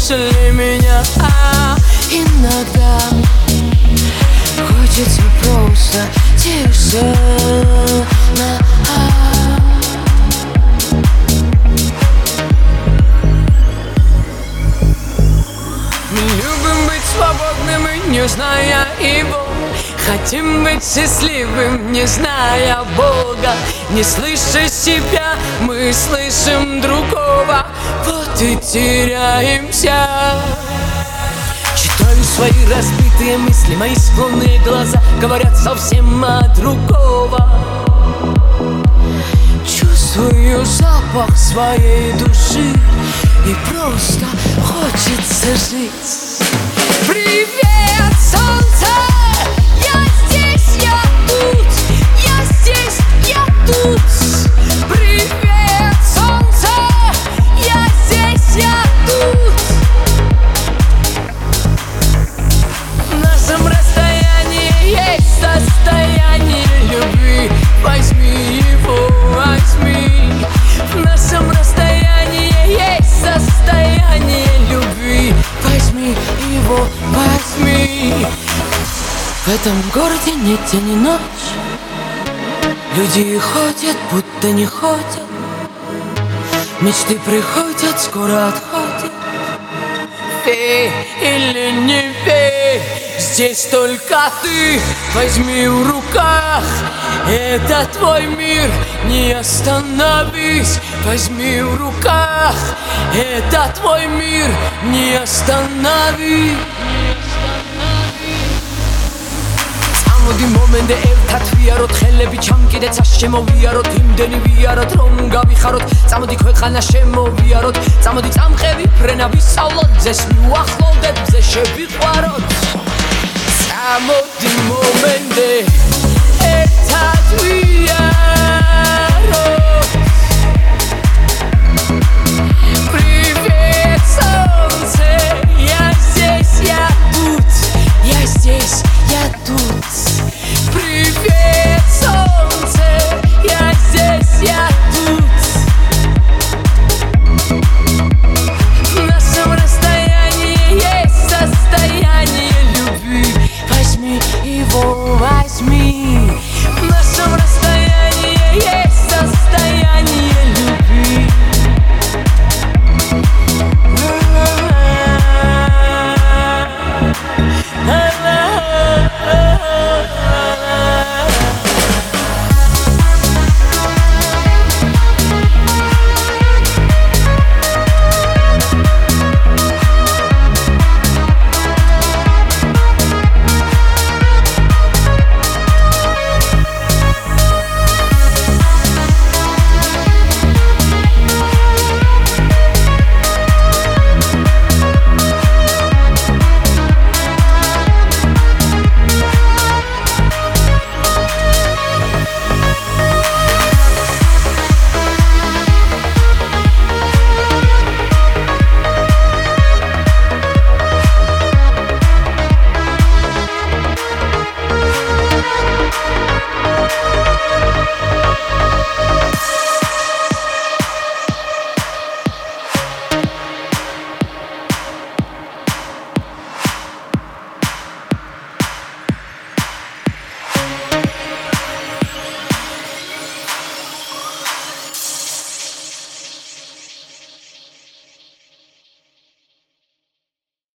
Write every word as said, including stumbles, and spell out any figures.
после меня. А иногда хочется просто тишина. Мы любим быть свободными, не зная его. Хотим быть счастливым, не зная Бога. Не слыша себя, мы слышим другого. Вот и теряемся. Читаю свои разбитые мысли, мои склонные глаза говорят совсем о другого. Чувствую запах своей души, и просто хочется жить. Привет, солнце! Я здесь, я тут, я здесь, я тут. Привет, солнце! Я здесь, я тут. В нашем расстоянии есть состояние любви. Возьми его, возьми. В нашем расстоянии есть состояние любви. Возьми его, возьми. В этом городе нет день и ночь. Люди ходят, будто не ходят. Мечты приходят, скоро отходят. Верь или не верь, здесь только ты. Возьми в руках, это твой мир. Не остановись, возьми в руках, это твой мир. Не остановись. Di მომენტე ერთად ვიაროთ, ხელები ჩამკიდეთ შემოვიაროთ, იმდენი ვიაროთ რომ გავიხაროთ. წამოდი ქვეყანა შემოვიაროთ, წამოდი წამყევი ფრენა ვისწავლოთ, ძეს მივახლოვდეთ, ძე შევიყვაროთ. წამოდი მომენტე ერთად ვიაროთ.